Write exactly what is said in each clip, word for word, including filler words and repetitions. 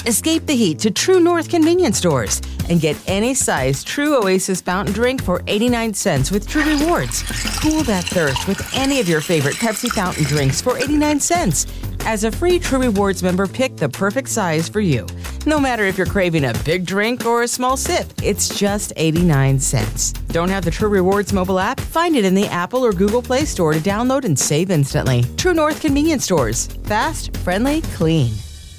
Escape the heat to True North convenience stores and get any size True Oasis fountain drink for eighty-nine cents with True Rewards. Cool that thirst with any of your favorite Pepsi fountain drinks for eighty-nine cents. As a free True Rewards member, pick the perfect size for you. No matter if you're craving a big drink or a small sip, it's just eighty-nine cents. Don't have the True Rewards mobile app? Find it in the Apple or Google Play Store to download and save instantly. True North convenience stores. Fast, friendly, clean.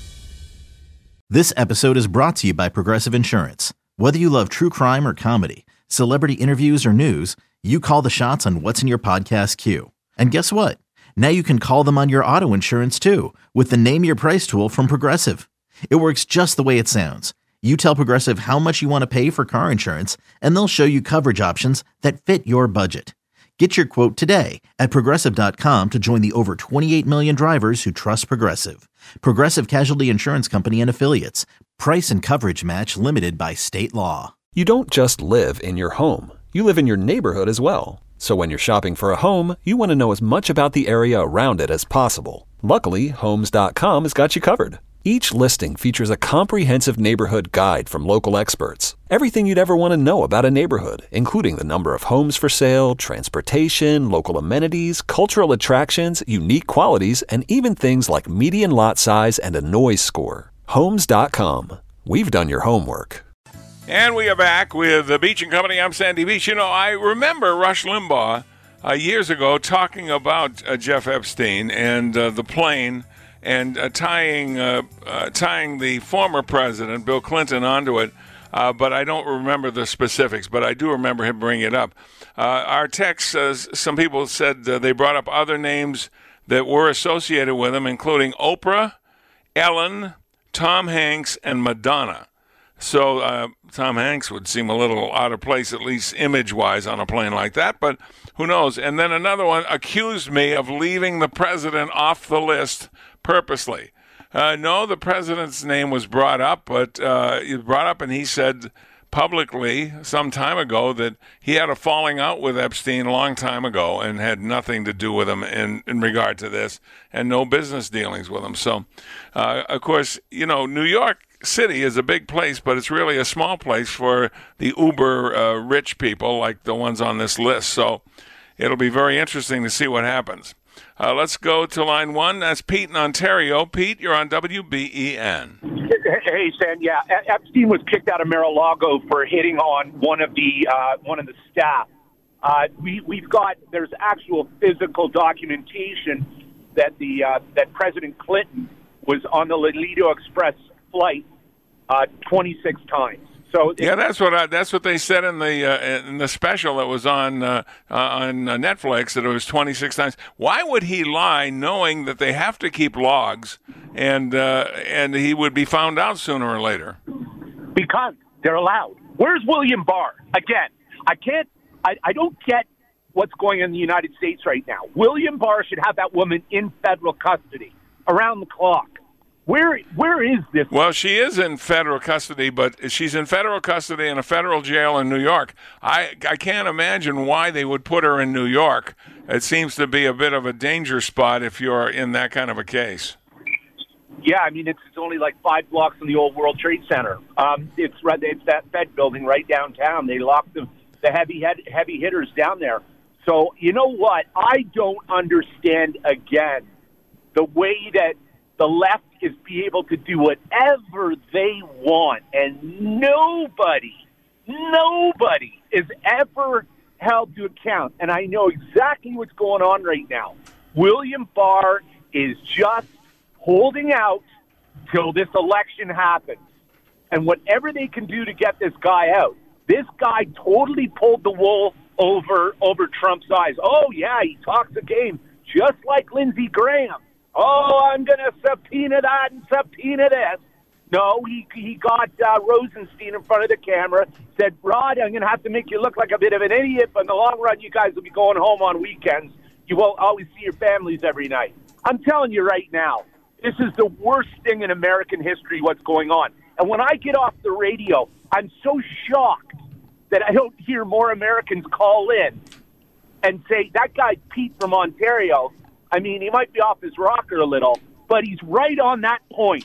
This episode is brought to you by Progressive Insurance. Whether you love true crime or comedy, celebrity interviews or news, you call the shots on what's in your podcast queue. And guess what? Now you can call them on your auto insurance too with the Name Your Price tool from Progressive. It works just the way it sounds. You tell Progressive how much you want to pay for car insurance, and they'll show you coverage options that fit your budget. Get your quote today at Progressive dot com to join the over twenty-eight million drivers who trust Progressive. Progressive Casualty Insurance Company and Affiliates. Price and coverage match limited by state law. You don't just live in your home. You live in your neighborhood as well. So when you're shopping for a home, you want to know as much about the area around it as possible. Luckily, Homes dot com has got you covered. Each listing features a comprehensive neighborhood guide from local experts. Everything you'd ever want to know about a neighborhood, including the number of homes for sale, transportation, local amenities, cultural attractions, unique qualities, and even things like median lot size and a noise score. Homes dot com. We've done your homework. And we are back with the Beach and Company. I'm Sandy Beach. You know, I remember Rush Limbaugh uh, years ago talking about uh, Jeff Epstein and uh, the plane and uh, tying uh, uh, tying the former president, Bill Clinton, onto it. Uh, but I don't remember the specifics, but I do remember him bringing it up. Uh, our text, uh, some people said uh, they brought up other names that were associated with him, including Oprah, Ellen, Tom Hanks, and Madonna. So uh, Tom Hanks would seem a little out of place, at least image-wise, on a plane like that, but who knows? And then another one accused me of leaving the president off the list purposely. Uh, no, the president's name was brought up, but uh, it was brought up, and he said publicly some time ago that he had a falling out with Epstein a long time ago and had nothing to do with him in, in regard to this and no business dealings with him. So, uh, of course, you know, New York City is a big place, but it's really a small place for the uber uh, rich people like the ones on this list. So it'll be very interesting to see what happens. Uh, let's go to line one. That's Pete in Ontario. Pete, you're on W B E N. Hey, Sam. Yeah, Epstein was kicked out of Mar-a-Lago for hitting on one of the uh, one of the staff. Uh, we we've got there's actual physical documentation that the uh, that President Clinton was on the Lido Express flight uh, twenty-six times. So yeah, that's what I, that's what they said in the uh, in the special that was on uh, uh, on uh, Netflix, that it was twenty-six times. Why would he lie, knowing that they have to keep logs, and uh, and he would be found out sooner or later? Because they're allowed. Where's William Barr? Again, I can't. I, I don't get what's going on in the United States right now. William Barr should have that woman in federal custody around the clock. Where where is this? Well, she is in federal custody, but she's in federal custody in a federal jail in New York. I I can't imagine why they would put her in New York. It seems to be a bit of a danger spot if you're in that kind of a case. Yeah, I mean, it's, it's only like five blocks from the old World Trade Center. Um, it's right, it's that Fed building right downtown. They locked the, the heavy head, heavy hitters down there. So, you know what? I don't understand, again, the way that the left is be able to do whatever they want, and nobody, nobody is ever held to account. And I know exactly what's going on right now. William Barr is just holding out till this election happens. And whatever they can do to get this guy out, this guy totally pulled the wool over over Trump's eyes. Oh, yeah, he talks a game, just like Lindsey Graham. Oh, I'm going to subpoena that and subpoena this. No, he he got uh, Rosenstein in front of the camera, said, Rod, I'm going to have to make you look like a bit of an idiot, but in the long run, you guys will be going home on weekends. You won't always see your families every night. I'm telling you right now, this is the worst thing in American history, what's going on. And when I get off the radio, I'm so shocked that I don't hear more Americans call in and say, that guy Pete from Ontario, I mean, he might be off his rocker a little, but he's right on that point.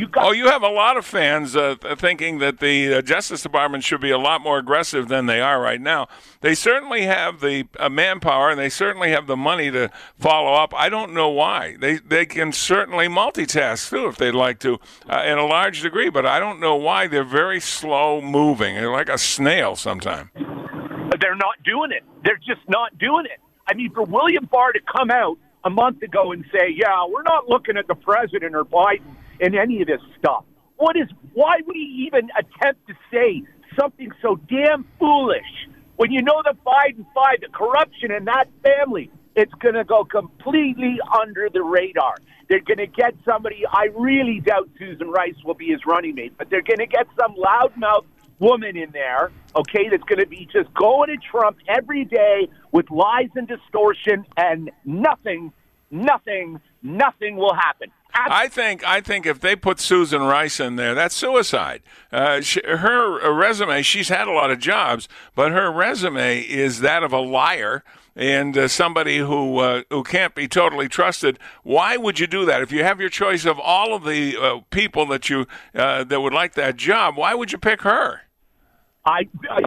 You got oh, you have a lot of fans uh, thinking that the uh, Justice Department should be a lot more aggressive than they are right now. They certainly have the uh, manpower, and they certainly have the money to follow up. I don't know why. They they can certainly multitask, too, if they'd like to, uh, in a large degree, but I don't know why. They're very slow moving. They're like a snail sometimes. They're not doing it. They're just not doing it. I mean, for William Barr to come out a month ago and say, yeah, we're not looking at the president or Biden in any of this stuff. What is? Why would he even attempt to say something so damn foolish when you know the Biden five, the corruption in that family, it's going to go completely under the radar. They're going to get somebody, I really doubt Susan Rice will be his running mate, but they're going to get some loudmouth woman in there, okay, that's going to be just going to Trump every day with lies and distortion, and nothing, nothing, nothing will happen. I think I think if they put Susan Rice in there, that's suicide. Uh, she, her resume, she's had a lot of jobs, but her resume is that of a liar and uh, somebody who uh, who can't be totally trusted. Why would you do that? If you have your choice of all of the uh, people that you uh, that would like that job, why would you pick her? I, I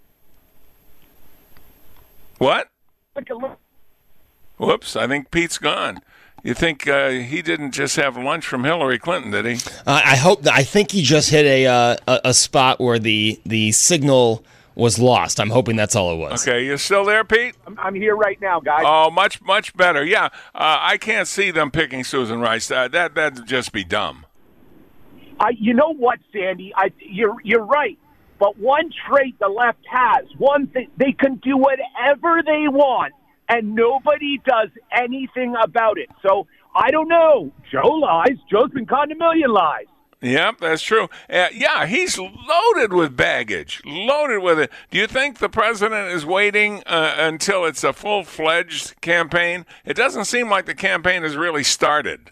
what? Take a look. Whoops! I think Pete's gone. You think uh, he didn't just have lunch from Hillary Clinton, did he? Uh, I hope that, I think he just hit a, uh, a a spot where the the signal was lost. I'm hoping that's all it was. Okay, you still there, Pete? I'm, I'm here right now, guys. Oh, much much better. Yeah, uh, I can't see them picking Susan Rice. Uh, that that'd just be dumb. I, you know what, Sandy? I, you're you're right. But one trait the left has, one thing, they can do whatever they want, and nobody does anything about it. So, I don't know. Joe lies. Joe's been caught in a million lies. Yep, that's true. Uh, yeah, he's loaded with baggage, loaded with it. Do you think the president is waiting uh, until it's a full-fledged campaign? It doesn't seem like the campaign has really started.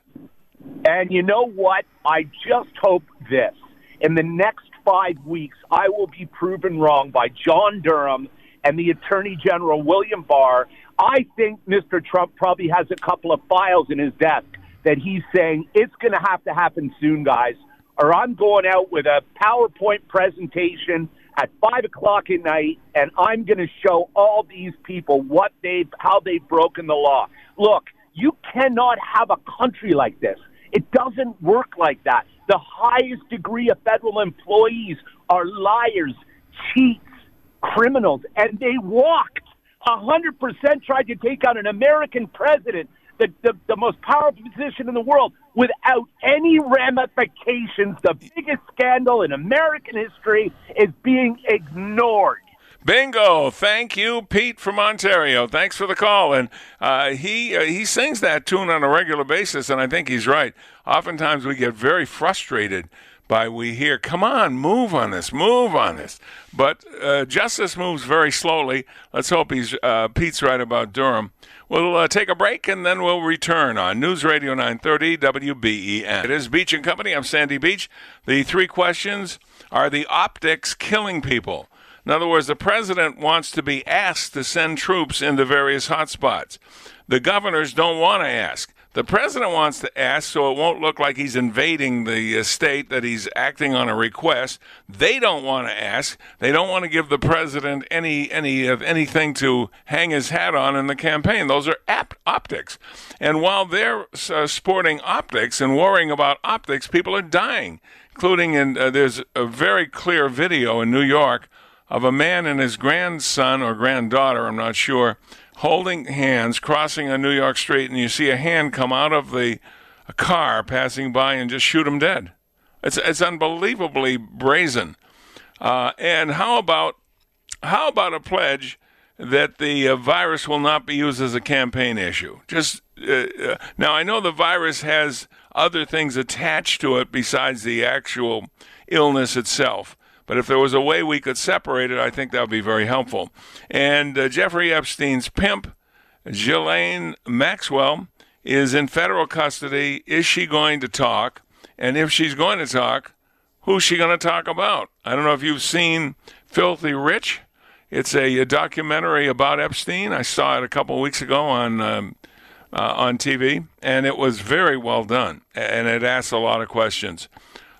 And you know what? I just hope this. In the next five weeks, I will be proven wrong by John Durham and the Attorney General, William Barr. I think Mister Trump probably has a couple of files in his desk that he's saying, it's going to have to happen soon, guys, or I'm going out with a PowerPoint presentation at five o'clock at night, and I'm going to show all these people what they've, how they've broken the law. Look, you cannot have a country like this. It doesn't work like that. The highest degree of federal employees are liars, cheats, criminals, and they walked. one hundred percent tried to take out an American president, the, the, the most powerful position in the world, without any ramifications. The biggest scandal in American history is being ignored. Bingo! Thank you, Pete from Ontario. Thanks for the call. And uh, he uh, he sings that tune on a regular basis, and I think he's right. Oftentimes we get very frustrated by we hear, come on, move on this, move on this. But uh, justice moves very slowly. Let's hope he's uh, Pete's right about Durham. We'll uh, take a break, and then we'll return on News Radio nine thirty W B E N. It is Beach and Company. I'm Sandy Beach. The three questions are the optics killing people. In other words, the president wants to be asked to send troops into various hotspots. The governors don't want to ask. The president wants to ask so it won't look like he's invading the state, that he's acting on a request. They don't want to ask. They don't want to give the president any any of anything to hang his hat on in the campaign. Those are ap- optics. And while they're uh, sporting optics and worrying about optics, people are dying, including in uh, there's a very clear video in New York of a man and his grandson or granddaughter, I'm not sure, holding hands, crossing a New York street, and you see a hand come out of the a car passing by and just shoot him dead. It's it's unbelievably brazen. Uh, and how about how about a pledge that the uh, virus will not be used as a campaign issue? Just uh, uh, now, I know the virus has other things attached to it besides the actual illness itself. But if there was a way we could separate it, I think that would be very helpful. And uh, Jeffrey Epstein's pimp, Ghislaine Maxwell, is in federal custody. Is she going to talk? And if she's going to talk, who's she going to talk about? I don't know if you've seen Filthy Rich. It's a, a documentary about Epstein. I saw it a couple of weeks ago on um, uh, on T V, and it was very well done, and it asks a lot of questions.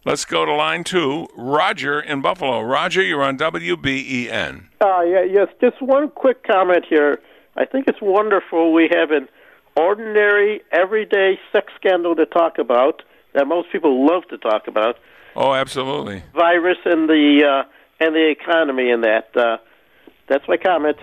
Let's go to line two, Roger in Buffalo. Roger, you're on W B E N. Uh, yeah, yes, just one quick comment here. I think it's wonderful we have an ordinary, everyday sex scandal to talk about that most people love to talk about. Oh, absolutely. Virus and the uh, and the economy and that. Uh, that's my comment.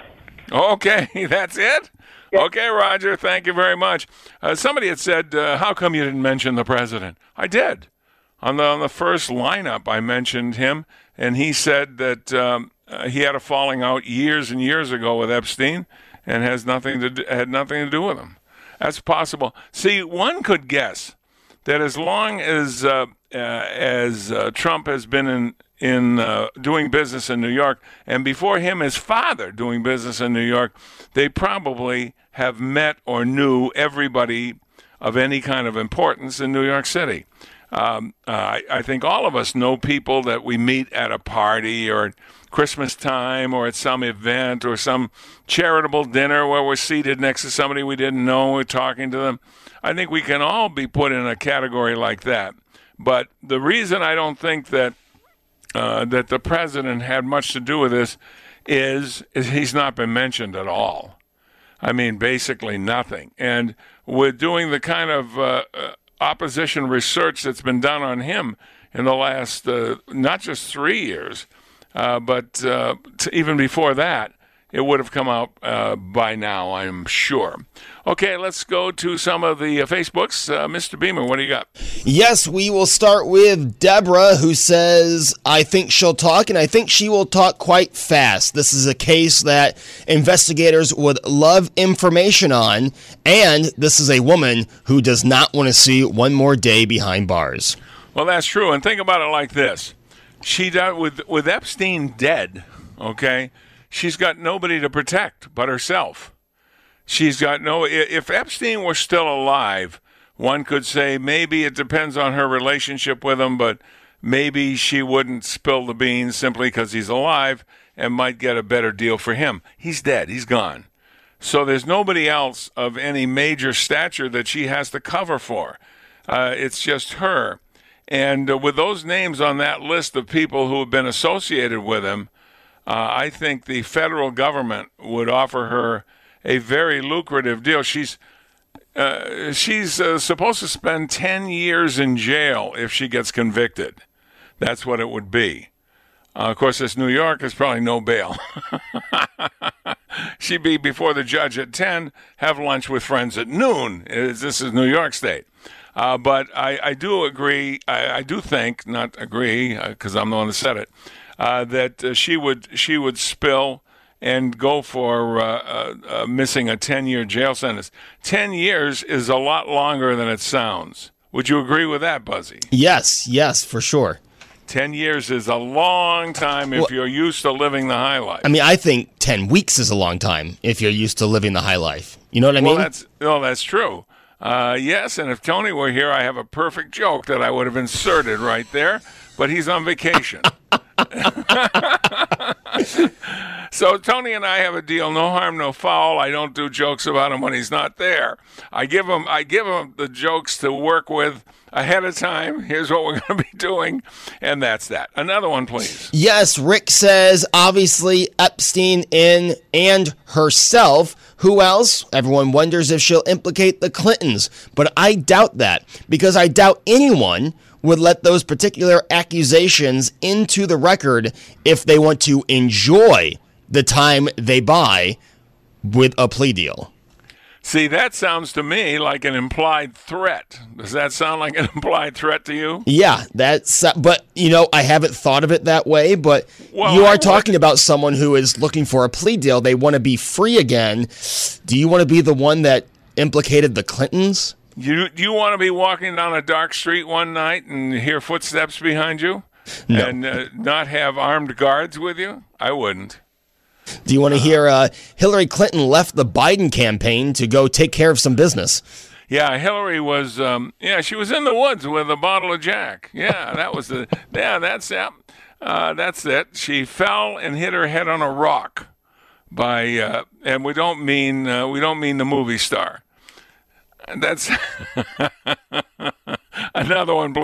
Okay, that's it? Yeah. Okay, Roger, thank you very much. Uh, somebody had said, uh, how come you didn't mention the president? I did. On the, on the first lineup, I mentioned him, and he said that um, uh, he had a falling out years and years ago with Epstein and has nothing to do, had nothing to do with him. That's possible. See, one could guess that as long as uh, uh, as uh, Trump has been in in uh, doing business in New York, and before him, his father doing business in New York, they probably have met or knew everybody of any kind of importance in New York City. Um, uh, I, I think all of us know people that we meet at a party or at Christmas time or at some event or some charitable dinner where we're seated next to somebody we didn't know, we're talking to them. I think we can all be put in a category like that. But the reason I don't think that uh, that the president had much to do with this is, is he's not been mentioned at all. I mean, basically nothing. And with doing the kind of uh, opposition research that's been done on him in the last uh, not just three years, uh, but uh, t- even before that, it would have come out uh, by now, I'm sure. Okay, let's go to some of the uh, Facebooks. Uh, Mister Beamer, what do you got? Yes, we will start with Deborah, who says, I think she'll talk, and I think she will talk quite fast. This is a case that investigators would love information on, and this is a woman who does not want to see one more day behind bars. Well, that's true, and think about it like this. She died with, with Epstein dead, okay? She's got nobody to protect but herself. She's got no... If Epstein were still alive, one could say maybe it depends on her relationship with him, but maybe she wouldn't spill the beans simply because he's alive and might get a better deal for him. He's dead. He's gone. So there's nobody else of any major stature that she has to cover for. Uh, it's just her. And uh, with those names on that list of people who have been associated with him, Uh, I think the federal government would offer her a very lucrative deal. She's uh, she's uh, supposed to spend ten years in jail if she gets convicted. That's what it would be. Uh, of course, this New York is probably no bail. She'd be before the judge at ten, have lunch with friends at noon. This is New York State. Uh, but I, I do agree, I, I do think, not agree, because uh, I'm the one that said it, Uh, that uh, she would she would spill and go for uh, uh, uh, missing a ten-year jail sentence. Ten years is a lot longer than it sounds. Would you agree with that, Buzzy? Yes, yes, for sure. Ten years is a long time if well, you're used to living the high life. I mean, I think ten weeks is a long time if you're used to living the high life. You know what I well, mean? That's, well, that's true. Uh, yes, and if Tony were here, I have a perfect joke that I would have inserted right there, but he's on vacation. So Tony and I have a deal: no harm, no foul. I don't do jokes about him when he's not there. I give him, I give him the jokes to work with ahead of time. Here's what we're going to be doing, and that's that. Another one, please. Yes, Rick says obviously Epstein in and herself. Who else? Everyone wonders if she'll implicate the Clintons, but I doubt that because I doubt anyone would let those particular accusations into the record if they want to enjoy the time they buy with a plea deal. See, that sounds to me like an implied threat. Does that sound like an implied threat to you? Yeah, that's, but, you know, I haven't thought of it that way, but well, you are I talking would. about someone who is looking for a plea deal. They want to be free again. Do you want to be the one that implicated the Clintons? You you want to be walking down a dark street one night and hear footsteps behind you? No. And uh, not have armed guards with you? I wouldn't. Do you want to hear uh, Hillary Clinton left the Biden campaign to go take care of some business? Yeah, Hillary was, um, yeah, she was in the woods with a bottle of Jack. Yeah, that was the, yeah, that's it. Uh, that's it. She fell and hit her head on a rock by, uh, and we don't mean, uh, we don't mean the movie star. That's another one, please.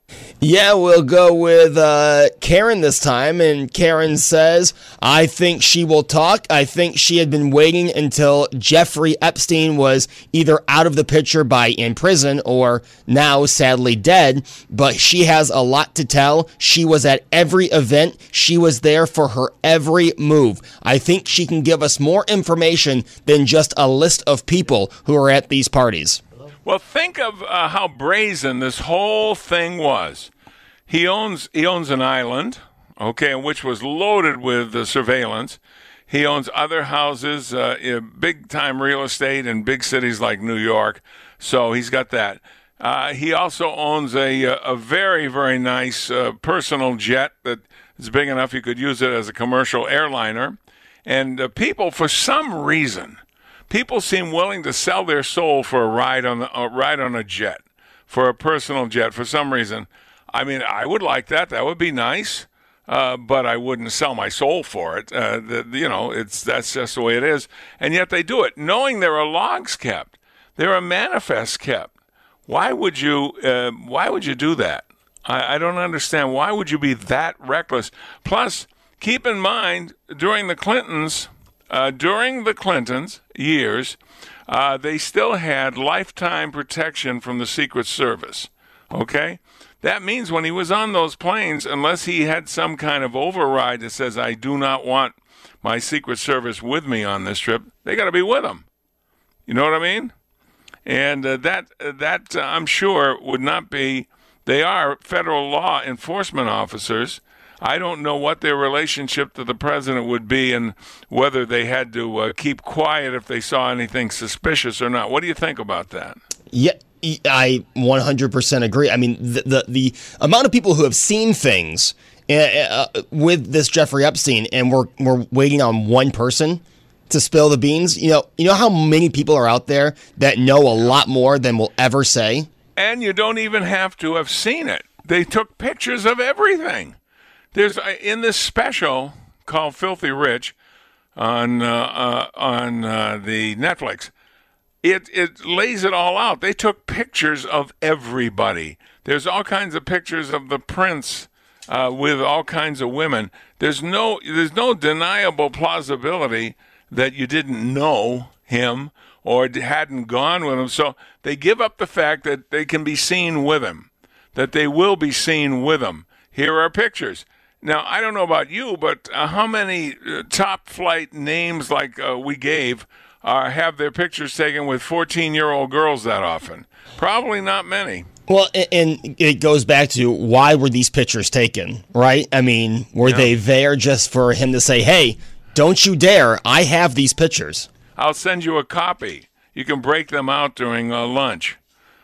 Yeah, we'll go with uh, Karen this time, and Karen says, I think she will talk. I think she had been waiting until Jeffrey Epstein was either out of the picture by in prison or now sadly dead, but she has a lot to tell. She was at every event. She was there for her every move. I think she can give us more information than just a list of people who are at these parties. Well, think of uh, how brazen this whole thing was. He owns he owns an island, okay, which was loaded with uh, surveillance. He owns other houses, uh, big-time real estate in big cities like New York, so he's got that. Uh, he also owns a a very, very nice uh, personal jet that is big enough you could use it as a commercial airliner. And uh, people, for some reason... People seem willing to sell their soul for a ride on the a ride on a jet, for a personal jet, for some reason. I mean, I would like that. That would be nice, uh, but I wouldn't sell my soul for it. Uh, the, you know, it's that's just the way it is. And yet they do it, knowing there are logs kept, there are manifests kept. Why would you? Uh, why would you do that? I, I don't understand. Why would you be that reckless? Plus, keep in mind during the Clintons. Uh, during the Clintons' years, uh, they still had lifetime protection from the Secret Service, okay? That means when he was on those planes, unless he had some kind of override that says, I do not want my Secret Service with me on this trip, they got to be with him. You know what I mean? And uh, that, uh, that uh, I'm sure, would not be, they are federal law enforcement officers. I don't know what their relationship to the president would be and whether they had to uh, keep quiet if they saw anything suspicious or not. What do you think about that? Yeah, I one hundred percent agree. I mean, the the, the amount of people who have seen things uh, uh, with this Jeffrey Epstein, and we're we're waiting on one person to spill the beans. You know, you know how many people are out there that know a lot more than we'll ever say? And you don't even have to have seen it. They took pictures of everything. There's in this special called Filthy Rich on uh, uh, on uh, the Netflix. It it lays it all out. They took pictures of everybody. There's all kinds of pictures of the prince uh, with all kinds of women. There's no there's no deniable plausibility that you didn't know him or hadn't gone with him. So they give up the fact that they can be seen with him, that they will be seen with him. Here are pictures. Now, I don't know about you, but uh, how many uh, top-flight names like uh, we gave uh, have their pictures taken with fourteen-year-old girls that often? Probably not many. Well, and it goes back to why were these pictures taken, right? I mean, were yeah. they there just for him to say, hey, don't you dare, I have these pictures? I'll send you a copy. You can break them out during uh, lunch.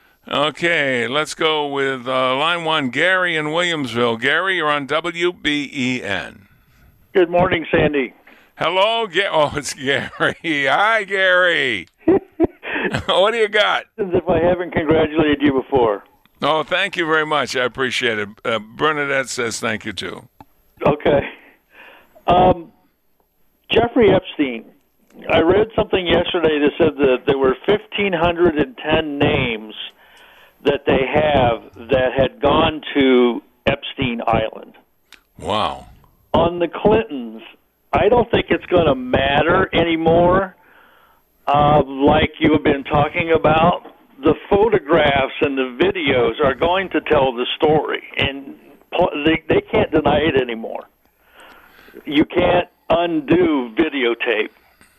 Okay, let's go with uh, line one, Gary in Williamsville. Gary, you're on W B E N. Good morning, Sandy. Hello, Ga- oh, it's Gary. Hi, Gary. What do you got? As if I haven't congratulated you before. Oh, thank you very much. I appreciate it. Uh, Bernadette says thank you, too. Okay. Um, Jeffrey Epstein. I read something yesterday that said that there were one thousand five hundred ten names that they have that had gone to Epstein Island. Wow. On the Clintons, I don't think it's going to matter anymore, uh, like you have been talking about. The photographs and the videos are going to tell the story, and they, they can't deny it anymore. You can't undo videotape.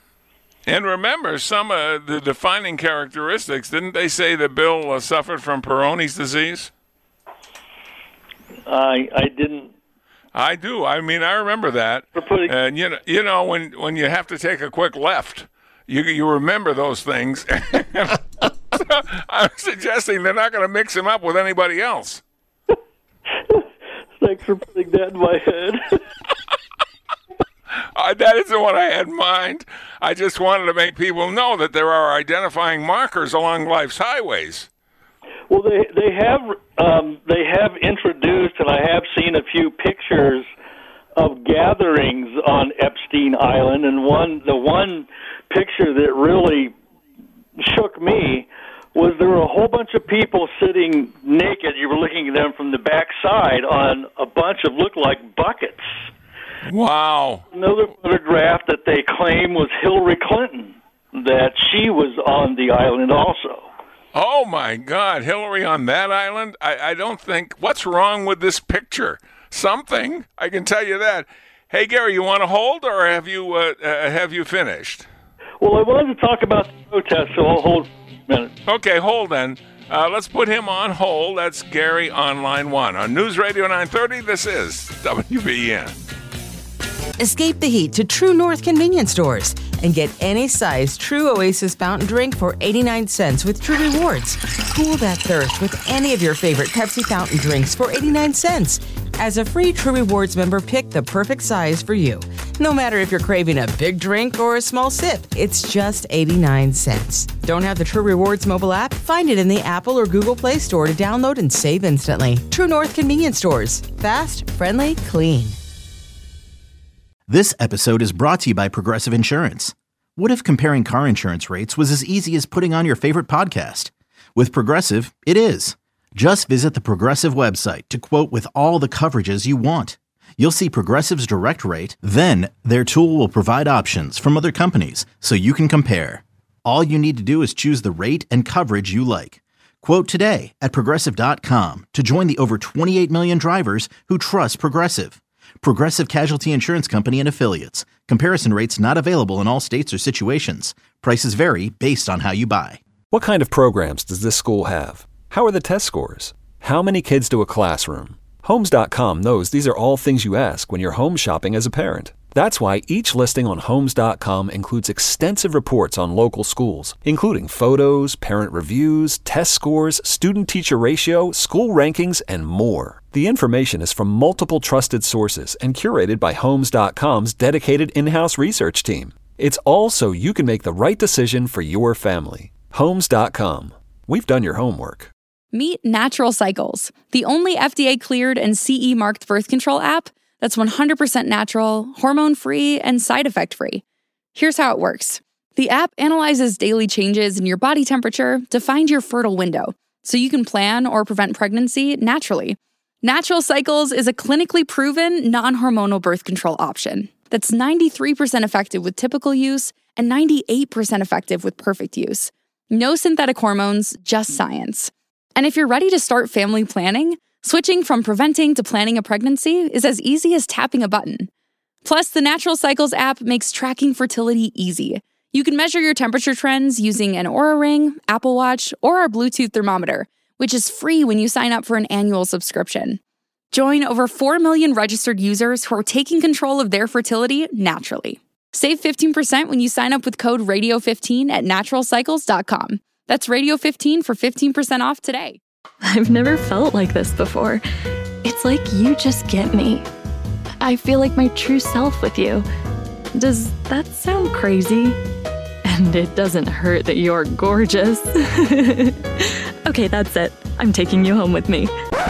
And remember, some of the defining characteristics, didn't they say that Bill uh, suffered from Peyronie's disease? I I didn't. I do. I mean, I remember that. Putting, and, you know, you know when, when you have to take a quick left, you you remember those things. So I'm suggesting they're not going to mix him up with anybody else. Thanks for putting that in my head. Uh, that isn't what I had in mind. I just wanted to make people know that there are identifying markers along life's highways. Well, they they have um, they have introduced, and I have seen a few pictures of gatherings on Epstein Island, and one the one picture that really shook me was there were a whole bunch of people sitting naked. You were looking at them from the backside on a bunch of look like buckets. Wow. Another photograph that they claim was Hillary Clinton, that she was on the island also. Oh, my God. Hillary on that island? I, I don't think. What's wrong with this picture? Something. I can tell you that. Hey, Gary, you want to hold, or have you uh, uh, have you finished? Well, I wanted to talk about the protest, so I'll hold a minute. Okay, hold then. Uh, let's put him on hold. That's Gary on line one. On News Radio nine thirty, this is W B N. Escape the heat to True North convenience stores and get any size True Oasis fountain drink for eighty-nine cents with True Rewards. Cool that thirst with any of your favorite Pepsi fountain drinks for eighty-nine cents. As a free True Rewards member, pick the perfect size for you. No matter if you're craving a big drink or a small sip, it's just eighty-nine cents. Don't have the True Rewards mobile app? Find it in the Apple or Google Play Store to download and save instantly. True North convenience stores. Fast, friendly, clean. This episode is brought to you by Progressive Insurance. What if comparing car insurance rates was as easy as putting on your favorite podcast? With Progressive, it is. Just visit the Progressive website to quote with all the coverages you want. You'll see Progressive's direct rate, then their tool will provide options from other companies so you can compare. All you need to do is choose the rate and coverage you like. Quote today at Progressive dot com to join the over twenty-eight million drivers who trust Progressive. Progressive Casualty Insurance Company and Affiliates. Comparison rates not available in all states or situations. Prices vary based on how you buy. What kind of programs does this school have? How are the test scores? How many kids to a classroom? Homes dot com knows these are all things you ask when you're home shopping as a parent. That's why each listing on Homes dot com includes extensive reports on local schools, including photos, parent reviews, test scores, student-teacher ratio, school rankings, and more. The information is from multiple trusted sources and curated by Homes dot com's dedicated in-house research team. It's all so you can make the right decision for your family. Homes dot com. We've done your homework. Meet Natural Cycles, the only F D A-cleared and C E-marked birth control app that's one hundred percent natural, hormone-free, and side effect-free. Here's how it works. The app analyzes daily changes in your body temperature to find your fertile window, so you can plan or prevent pregnancy naturally. Natural Cycles is a clinically proven, non-hormonal birth control option that's ninety-three percent effective with typical use and ninety-eight percent effective with perfect use. No synthetic hormones, just science. And if you're ready to start family planning, switching from preventing to planning a pregnancy is as easy as tapping a button. Plus, the Natural Cycles app makes tracking fertility easy. You can measure your temperature trends using an Oura Ring, Apple Watch, or our Bluetooth thermometer, which is free when you sign up for an annual subscription. Join over four million registered users who are taking control of their fertility naturally. Save fifteen percent when you sign up with code radio fifteen at natural cycles dot com. That's radio fifteen for fifteen percent off today. I've never felt like this before. It's like you just get me. I feel like my true self with you. Does that sound crazy? And it doesn't hurt that you're gorgeous. Okay, that's it. I'm taking you home with me.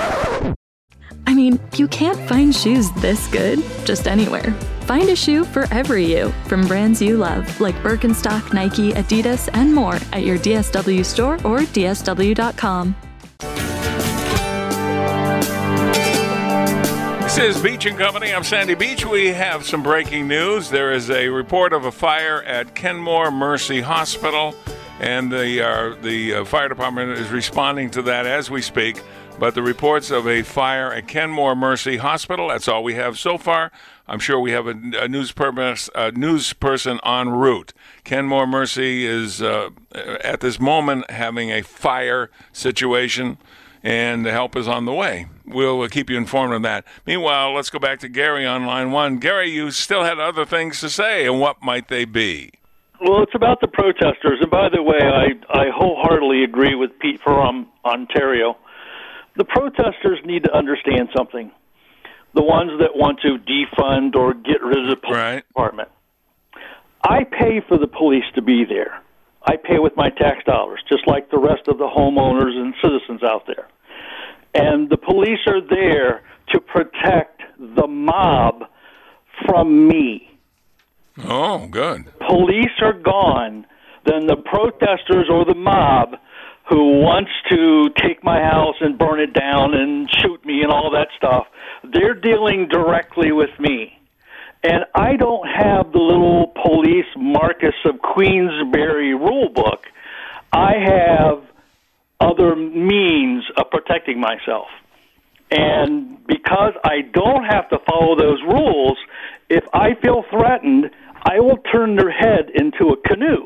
I mean, you can't find shoes this good just anywhere. Find a shoe for every you from brands you love, like Birkenstock, Nike, Adidas, and more at your D S W store or D S W dot com. This is Beach and Company. I'm Sandy Beach. We have some breaking news. There is a report of a fire at Kenmore Mercy Hospital, and the uh, the uh, fire department is responding to that as we speak. But the reports of a fire at Kenmore Mercy Hospital, that's all we have so far. I'm sure we have a, a, news, purpose, a news person en route. Kenmore Mercy is, uh, at this moment, having a fire situation, and help is on the way. We'll keep you informed of that. Meanwhile, let's go back to Gary on line one. Gary, you still had other things to say, and what might they be? Well, it's about the protesters. And by the way, I, I wholeheartedly agree with Pete from Ontario. The protesters need to understand something. The ones that want to defund or get rid of the police right. department. I pay for the police to be there. I pay with my tax dollars, just like the rest of the homeowners and citizens out there. And the police are there to protect the mob from me. Oh, good. Police are gone, then the protesters or the mob who wants to take my house and burn it down and shoot me and all that stuff. They're dealing directly with me. And I don't have the little police Marcus of Queensberry rule book. I have other means of protecting myself. And because I don't have to follow those rules, if I feel threatened, I will turn their head into a canoe.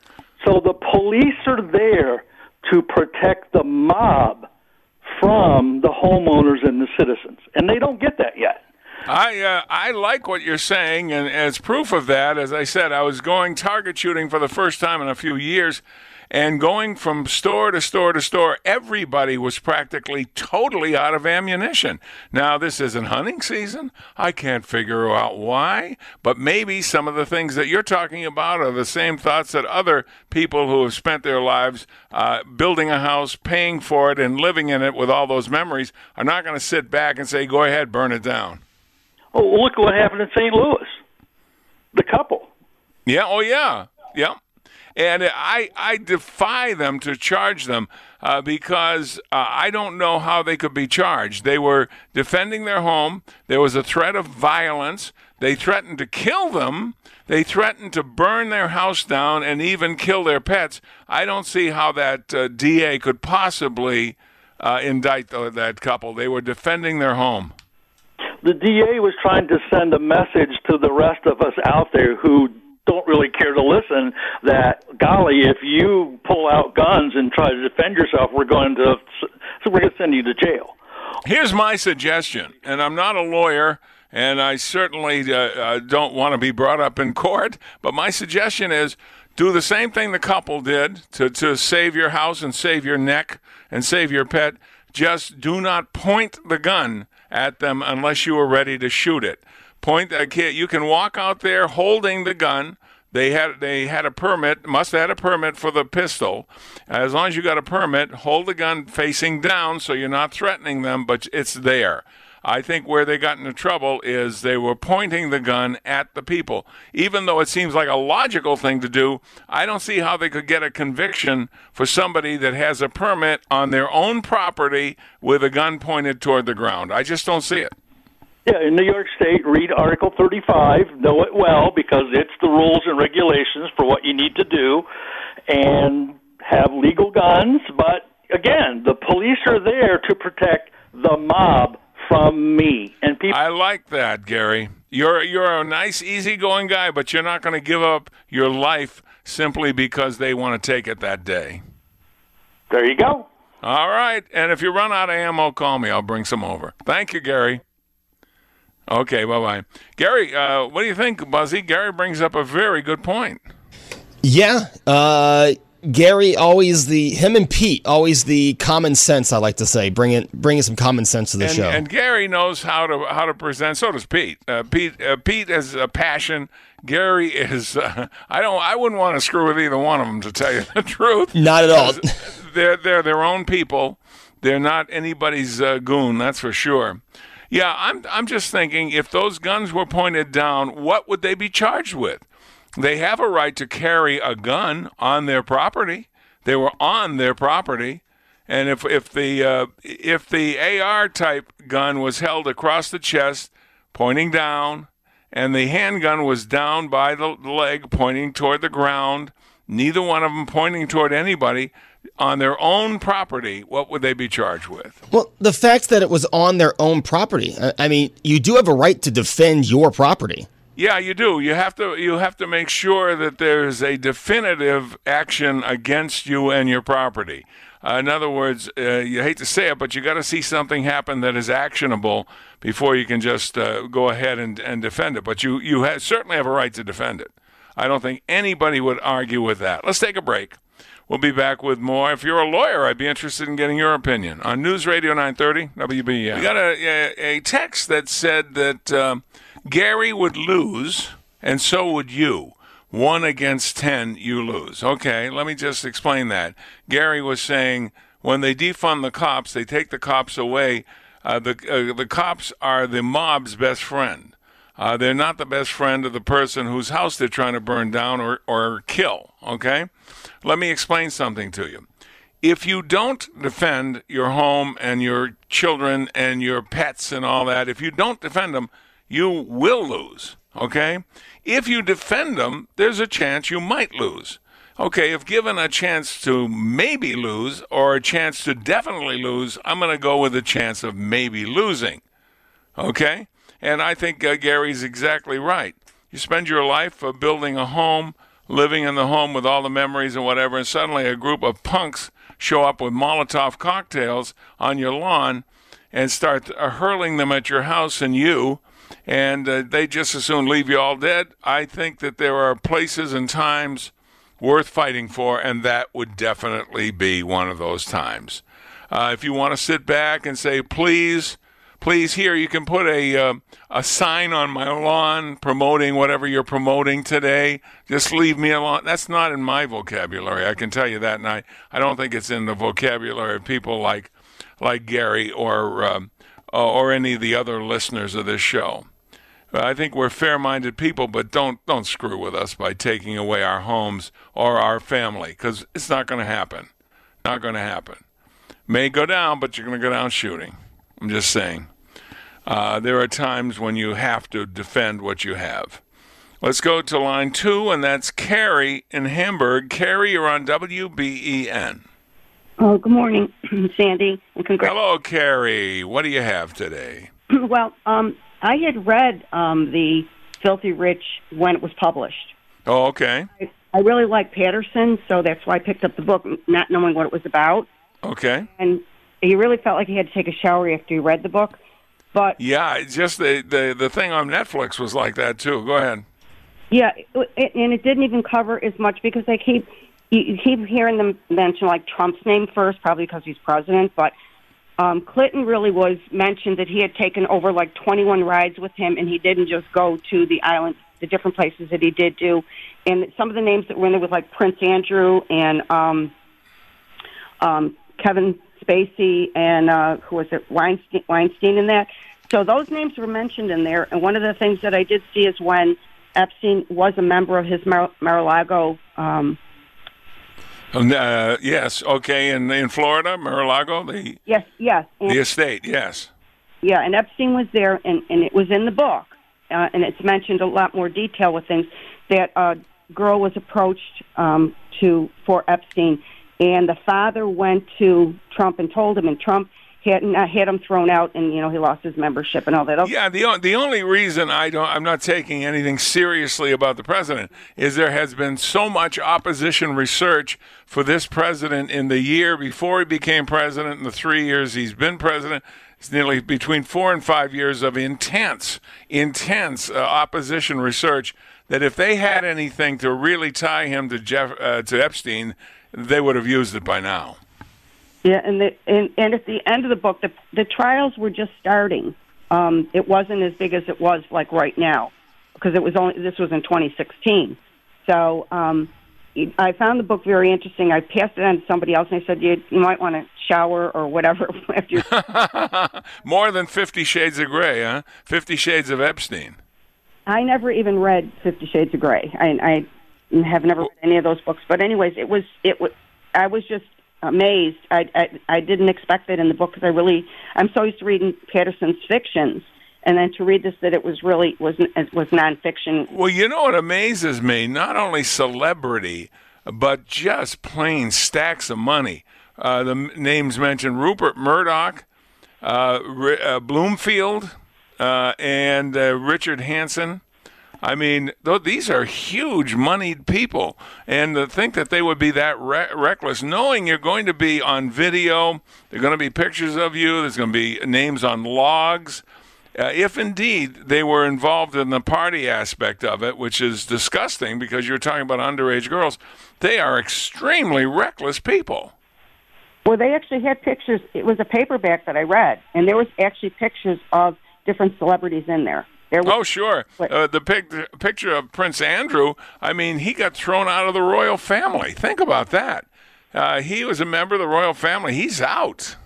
So the police are there to protect the mob from the homeowners and the citizens. And they don't get that yet. I uh, I like what you're saying, and as proof of that, as I said, I was going target shooting for the first time in a few years, and going from store to store to store, everybody was practically totally out of ammunition. Now, this isn't hunting season. I can't figure out why, but maybe some of the things that you're talking about are the same thoughts that other people who have spent their lives uh, building a house, paying for it, and living in it with all those memories are not going to sit back and say, go ahead, burn it down. Oh, look what happened in Saint Louis. The couple. Yeah, oh yeah, yeah. And I, I defy them to charge them uh, because uh, I don't know how they could be charged. They were defending their home. There was a threat of violence. They threatened to kill them. They threatened to burn their house down and even kill their pets. I don't see how that uh, D A could possibly uh, indict the, that couple. They were defending their home. The D A was trying to send a message to the rest of us out there who don't really care to listen that, golly, if you pull out guns and try to defend yourself, we're going to so we're going to send you to jail. Here's my suggestion, and I'm not a lawyer, and I certainly uh, uh, don't want to be brought up in court, but my suggestion is do the same thing the couple did to, to save your house and save your neck and save your pet. Just do not point the gun at them unless you are ready to shoot it. Point a kid. You can walk out there holding the gun. They had they had a permit. Must have had a permit for the pistol. As long as you got a permit, hold the gun facing down so you're not threatening them, but it's there. I think where they got into trouble is they were pointing the gun at the people. Even though it seems like a logical thing to do, I don't see how they could get a conviction for somebody that has a permit on their own property with a gun pointed toward the ground. I just don't see it. Yeah, in New York State, read Article thirty-five, know it well, because it's the rules and regulations for what you need to do, and have legal guns. But, again, the police are there to protect the mob from me. And people. I like that, Gary. You're you're a nice, easygoing guy, but you're not going to give up your life simply because they want to take it that day. There you go. All right. And if you run out of ammo, call me. I'll bring some over. Thank you, Gary. Okay, bye-bye. Gary, uh, what do you think, Buzzy? Gary brings up a very good point. Yeah, uh, Gary always the, him and Pete, always the common sense, I like to say, bringing bringing some common sense to the and, show. And Gary knows how to how to present, so does Pete. Uh, Pete uh, Pete has a passion. Gary is, uh, I don't, I wouldn't want to screw with either one of them, to tell you the truth. Not at all. They're, they're their own people. They're not anybody's uh, goon, that's for sure. Yeah, I'm I'm just thinking, if those guns were pointed down, what would they be charged with? They have a right to carry a gun on their property. They were on their property, and if if the uh, if the A R type gun was held across the chest, pointing down, and the handgun was down by the leg, pointing toward the ground, neither one of them pointing toward anybody, on their own property, what would they be charged with? Well, the fact that it was on their own property, I mean, you do have a right to defend your property. Yeah, you do. You have to you have to make sure that there's a definitive action against you and your property. Uh, in other words, uh, you hate to say it, but you got to see something happen that is actionable before you can just uh, go ahead and, and defend it. But you, you ha- certainly have a right to defend it. I don't think anybody would argue with that. Let's take a break. We'll be back with more. If you're a lawyer, I'd be interested in getting your opinion. On News Radio nine thirty, W B M. We got a, a, a text that said that um, Gary would lose, and so would you. One against ten, you lose. Okay, let me just explain that. Gary was saying when they defund the cops, they take the cops away. Uh, the, uh, the cops are the mob's best friend. Uh, they're not the best friend of the person whose house they're trying to burn down or, or kill, okay? Let me explain something to you. if you don't defend your home and your children and your pets and all that, if you don't defend them, you will lose, okay? If you defend them, there's a chance you might lose. Okay, if given a chance to maybe lose or a chance to definitely lose, I'm going to go with a chance of maybe losing, okay? And I think uh, Gary's exactly right. You spend your life uh, building a home, living in the home with all the memories and whatever, and suddenly a group of punks show up with Molotov cocktails on your lawn and start uh, hurling them at your house and you, and uh, they just as soon leave you all dead. I think that there are places and times worth fighting for, and that would definitely be one of those times. Uh, if you want to sit back and say, please, please, here, you can put a uh, a sign on my lawn promoting whatever you're promoting today. Just leave me alone. That's not in my vocabulary, I can tell you that, and I, I don't think it's in the vocabulary of people like like Gary or um, or any of the other listeners of this show. I think we're fair-minded people, but don't don't screw with us by taking away our homes or our family, because it's not going to happen. Not going to happen. May go down, but you're going to go down shooting. I'm just saying. Uh, there are times when you have to defend what you have. Let's go to line two, and that's Carrie in Hamburg. Carrie, you're on W B E N. Oh, good morning, Sandy, and congrats. Hello, Carrie. What do you have today? Well, um, I had read um, the Filthy Rich when it was published. Oh, okay. I, I really like Patterson, so that's why I picked up the book, not knowing what it was about. Okay. And he really felt like he had to take a shower after he read the book. But yeah, it's just the, the, the thing on Netflix was like that, too. Go ahead. Yeah, it, and it didn't even cover as much because they keep you keep hearing them mention, like, Trump's name first, probably because he's president, but um, Clinton really was mentioned that he had taken over, like, twenty-one rides with him, and he didn't just go to the island, the different places that he did do. And some of the names that were in there was, like, Prince Andrew and um, um, Kevin Spacey and, uh, who was it, Weinstein, Weinstein and that. So those names were mentioned in there, and one of the things that I did see is when Epstein was a member of his Mar- Mar-a-Lago. Um, uh, yes, okay, in in Florida, Mar-a-Lago, the yes, yes, and, the estate, yes, yeah, and Epstein was there, and, and it was in the book, uh, and it's mentioned a lot more detail with things that a girl was approached um, to for Epstein, and the father went to Trump and told him, and Trump had uh, had him thrown out, and you know he lost his membership and all that. Yeah, the the only reason I don't, I'm not taking anything seriously about the president is there has been so much opposition research for this president in the year before he became president, and the three years he's been president. It's nearly between four and five years of intense, intense uh, opposition research. That if they had anything to really tie him to Jeff uh, to Epstein, they would have used it by now. Yeah, and, the, and and at the end of the book, the the trials were just starting. Um, it wasn't as big as it was like right now, because it was only this was in twenty sixteen. So um, I found the book very interesting. I passed it on to somebody else, and I said, "You, you might want to shower or whatever after." You More than Fifty Shades of Grey, huh? Fifty Shades of Epstein. I never even read Fifty Shades of Grey. I, I have never read any of those books. But anyways, it was it was I was just amazed. I, I I didn't expect it in the book because I really I'm so used to reading Patterson's fictions, and then to read this that it was really was it was nonfiction. Well, you know what amazes me? Not only celebrity, but just plain stacks of money. Uh, the m- names mentioned: Rupert Murdoch, uh, R- uh, Bloomfield, uh, and uh, Richard Hansen. I mean, th- these are huge moneyed people, and to think that they would be that re- reckless, knowing you're going to be on video, there are going to be pictures of you, there's going to be names on logs. Uh, if indeed they were involved in the party aspect of it, which is disgusting because you're talking about underage girls, they are extremely reckless people. Well, they actually had pictures. It was a paperback that I read, and there was actually pictures of different celebrities in there. There was, oh, sure. Uh, the pic- picture of Prince Andrew, I mean, he got thrown out of the royal family. Think about that. Uh, he was a member of the royal family. He's out.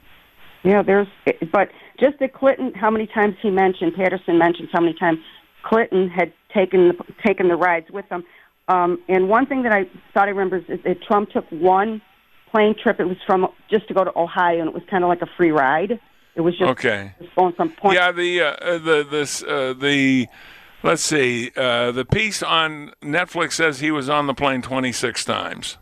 Yeah, there's, but just that Clinton, how many times he mentioned, Patterson mentioned how many times Clinton had taken the, taken the rides with them. Um, and one thing that I thought I remember is that Trump took one plane trip. It was from just to go to Ohio, and it was kind of like a free ride. It was just okay. Just going from point. Yeah, the uh, the this uh, the let's see, uh, the piece on Netflix says he was on the plane twenty-six times.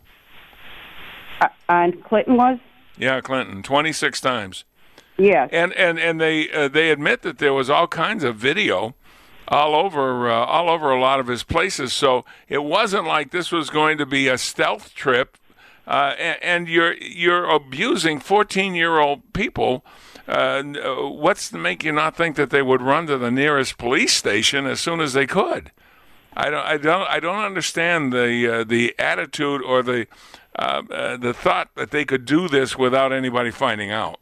Uh, and Clinton was. Yeah, Clinton, twenty-six times. Yeah. And and and they uh, they admit that there was all kinds of video all over uh, all over a lot of his places. So it wasn't like this was going to be a stealth trip. Uh, and, and you're you're abusing fourteen-year-old people. Uh, what's to make you not think that they would run to the nearest police station as soon as they could? I don't I don't I don't understand the uh, the attitude or the uh, uh, the thought that they could do this without anybody finding out.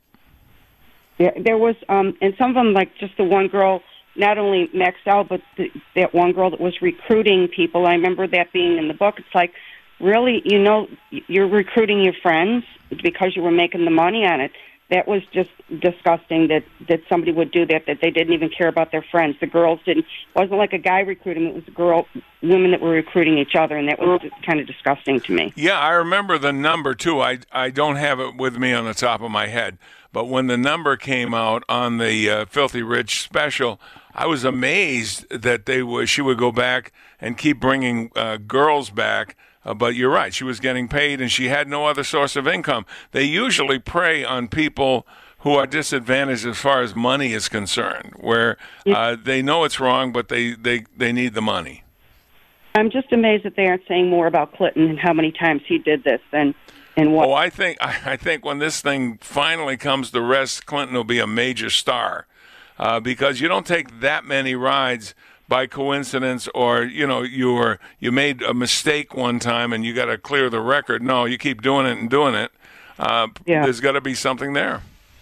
Yeah, there was, um, and some of them, like just the one girl, not only maxed out, but the, that one girl that was recruiting people. I remember that being in the book. It's like, really, you know, you're recruiting your friends because you were making the money on it. That was just disgusting that, that somebody would do that, that they didn't even care about their friends. The girls didn't. It wasn't like a guy recruiting. It was girl, women that were recruiting each other, and that was kind of disgusting to me. Yeah, I remember the number, too. I, I don't have it with me on the top of my head. But when the number came out on the uh, Filthy Rich special, I was amazed that they were, she would go back and keep bringing uh, girls back. Uh, but you're right, she was getting paid and she had no other source of income. They usually prey on people who are disadvantaged as far as money is concerned, where uh, they know it's wrong, but they, they, they need the money. I'm just amazed that they aren't saying more about Clinton and how many times he did this and, and what. Oh, I think, I think when this thing finally comes to rest, Clinton will be a major star uh, because you don't take that many rides by coincidence, or you know you were you made a mistake one time and you got to clear the record. No, you keep doing it and doing it. Uh, yeah. There's got to be something there.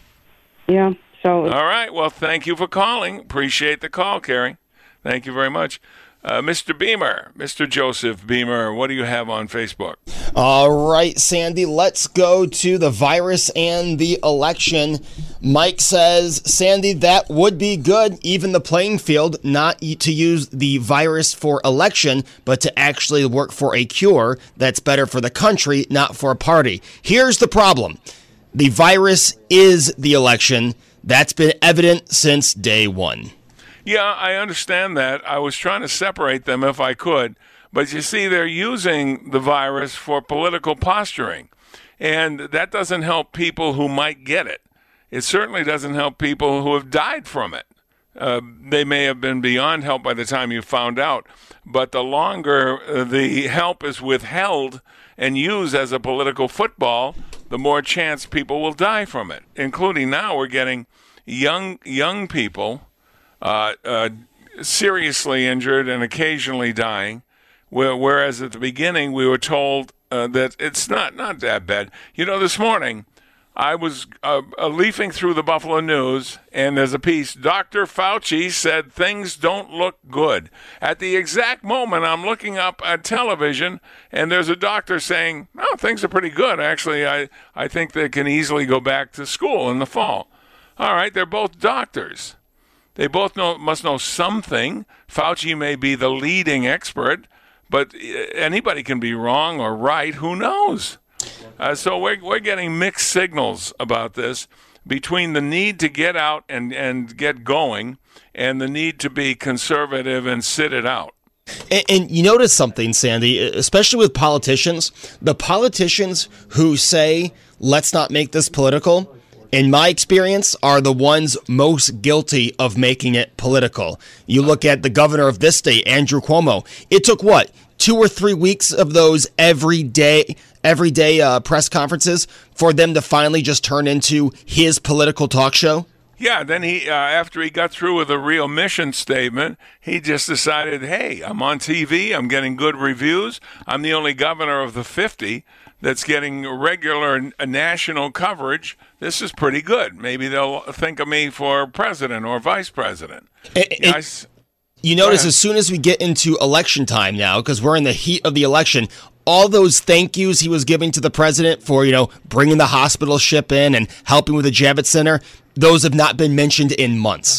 Yeah. So. All right. Well, thank you for calling. Appreciate the call, Carrie. Thank you very much. Uh, Mister Beamer, Mister Joseph Beamer, what do you have on Facebook? All right, Sandy, let's go to the virus and the election. Mike says, Sandy, that would be good, even the playing field, not to use the virus for election, but to actually work for a cure that's better for the country, not for a party. Here's the problem. The virus is the election. That's been evident since day one. Yeah, I understand that. I was trying to separate them if I could. But you see, they're using the virus for political posturing. And that doesn't help people who might get it. It certainly doesn't help people who have died from it. Uh, they may have been beyond help by the time you found out. But the longer uh, the help is withheld and used as a political football, the more chance people will die from it. Including now we're getting young young people Uh, uh, seriously injured and occasionally dying, whereas at the beginning we were told uh, that it's not, not that bad. You know, this morning I was uh, uh, leafing through the Buffalo News, and there's a piece, Doctor Fauci said things don't look good. At the exact moment I'm looking up at television, and there's a doctor saying, oh, things are pretty good. Actually, I, I think they can easily go back to school in the fall. All right, they're both doctors. They both know must know something. Fauci may be the leading expert, but anybody can be wrong or right. Who knows? Uh, so we're, we're getting mixed signals about this between the need to get out and, and get going and the need to be conservative and sit it out. And, and you notice something, Sandy, especially with politicians, the politicians who say, let's not make this political, in my experience, are the ones most guilty of making it political. You look at the governor of this state, Andrew Cuomo. It took, what, two or three weeks of those everyday, everyday uh, press conferences for them to finally just turn into his political talk show? Yeah, then he, uh, after he got through with a real mission statement, he just decided, hey, I'm on T V, I'm getting good reviews, I'm the only governor of the fifty that's getting regular national coverage. This is pretty good. Maybe they'll think of me for president or vice president. And, and I, you notice as soon as we get into election time now, because we're in the heat of the election, all those thank yous he was giving to the president for, you know, bringing the hospital ship in and helping with the Javits Center, those have not been mentioned in months.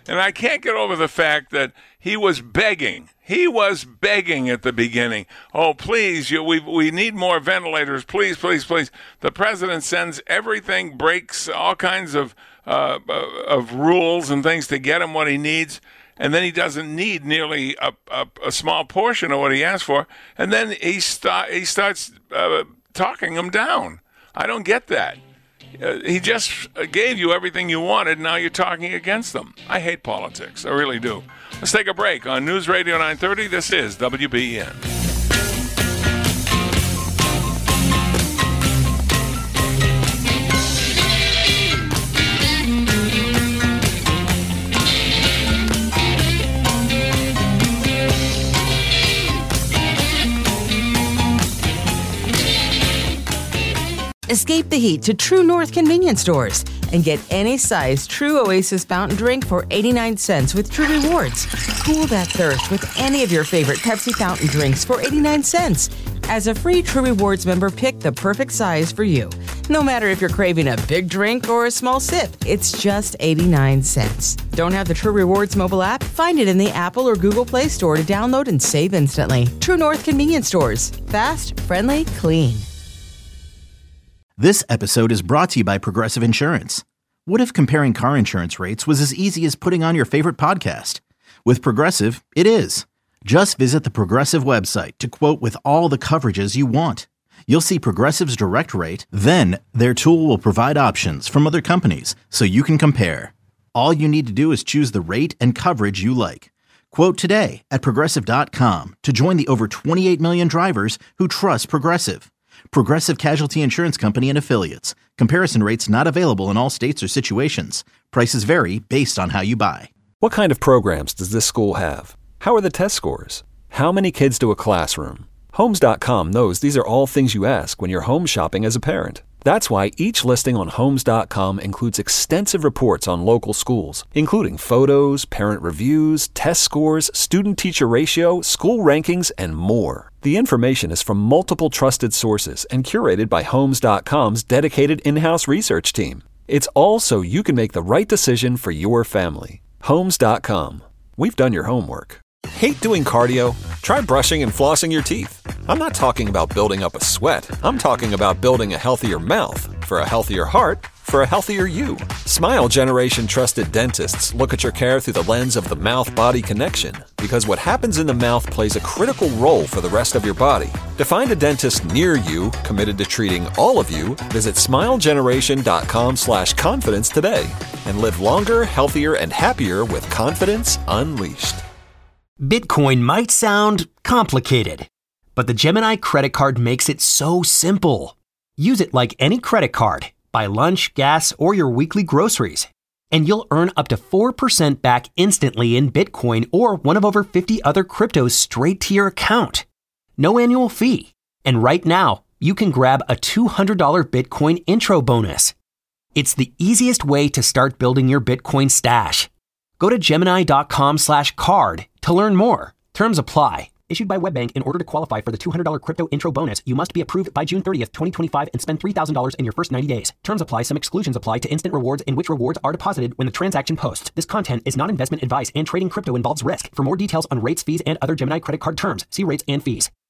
And I can't get over the fact that he was begging. He was begging at the beginning. Oh, please, you, we we need more ventilators. Please, please, please. The president sends everything, breaks all kinds of uh, of rules and things to get him what he needs. And then he doesn't need nearly a, a, a small portion of what he asked for. And then he, start, he starts uh, talking him down. I don't get that. Uh, he just gave you everything you wanted. Now you're talking against them. I hate politics. I really do. Let's take a break on News Radio nine thirty. This is W B E N. Escape the heat to True North convenience stores and get any size True Oasis fountain drink for eighty-nine cents with True Rewards. Cool that thirst with any of your favorite Pepsi fountain drinks for eighty-nine cents. As a free True Rewards member, pick the perfect size for you. No matter if you're craving a big drink or a small sip, it's just eighty-nine cents. Don't have the True Rewards mobile app? Find it in the Apple or Google Play Store to download and save instantly. True North convenience stores. Fast, friendly, clean. This episode is brought to you by Progressive Insurance. What if comparing car insurance rates was as easy as putting on your favorite podcast? With Progressive, it is. Just visit the Progressive website to quote with all the coverages you want. You'll see Progressive's direct rate, then their tool will provide options from other companies so you can compare. All you need to do is choose the rate and coverage you like. Quote today at Progressive dot com to join the over twenty-eight million drivers who trust Progressive. Progressive Casualty Insurance Company and Affiliates. Comparison rates not available in all states or situations. Prices vary based on how you buy. What kind of programs does this school have? How are the test scores? How many kids do a classroom? Homes dot com knows these are all things you ask when you're home shopping as a parent. That's why each listing on Homes dot com includes extensive reports on local schools, including photos, parent reviews, test scores, student-teacher ratio, school rankings, and more. The information is from multiple trusted sources and curated by Homes dot com's dedicated in-house research team. It's all so you can make the right decision for your family. Homes dot com. We've done your homework. Hate doing cardio? Try brushing and flossing your teeth. I'm not talking about building up a sweat. I'm talking about building a healthier mouth. For a healthier heart, for a healthier you. Smile Generation trusted dentists look at your care through the lens of the mouth-body connection, because what happens in the mouth plays a critical role for the rest of your body. To find a dentist near you committed to treating all of you, visit smile generation dot com slash confidence today and live longer, healthier, and happier with confidence unleashed. Bitcoin might sound complicated, but the Gemini credit card makes it so simple. Use it like any credit card. Buy lunch, gas, or your weekly groceries, and you'll earn up to four percent back instantly in Bitcoin or one of over fifty other cryptos straight to your account. No annual fee. And right now, you can grab a two hundred dollars Bitcoin intro bonus. It's the easiest way to start building your Bitcoin stash. Go to Gemini dot com slash card to learn more. Terms apply. Issued by WebBank. In order to qualify for the two hundred dollars crypto intro bonus, you must be approved by June thirtieth, twenty twenty-five and spend three thousand dollars in your first ninety days. Terms apply. Some exclusions apply to instant rewards in which rewards are deposited when the transaction posts. This content is not investment advice and trading crypto involves risk. For more details on rates, fees, and other Gemini credit card terms, see rates and fees.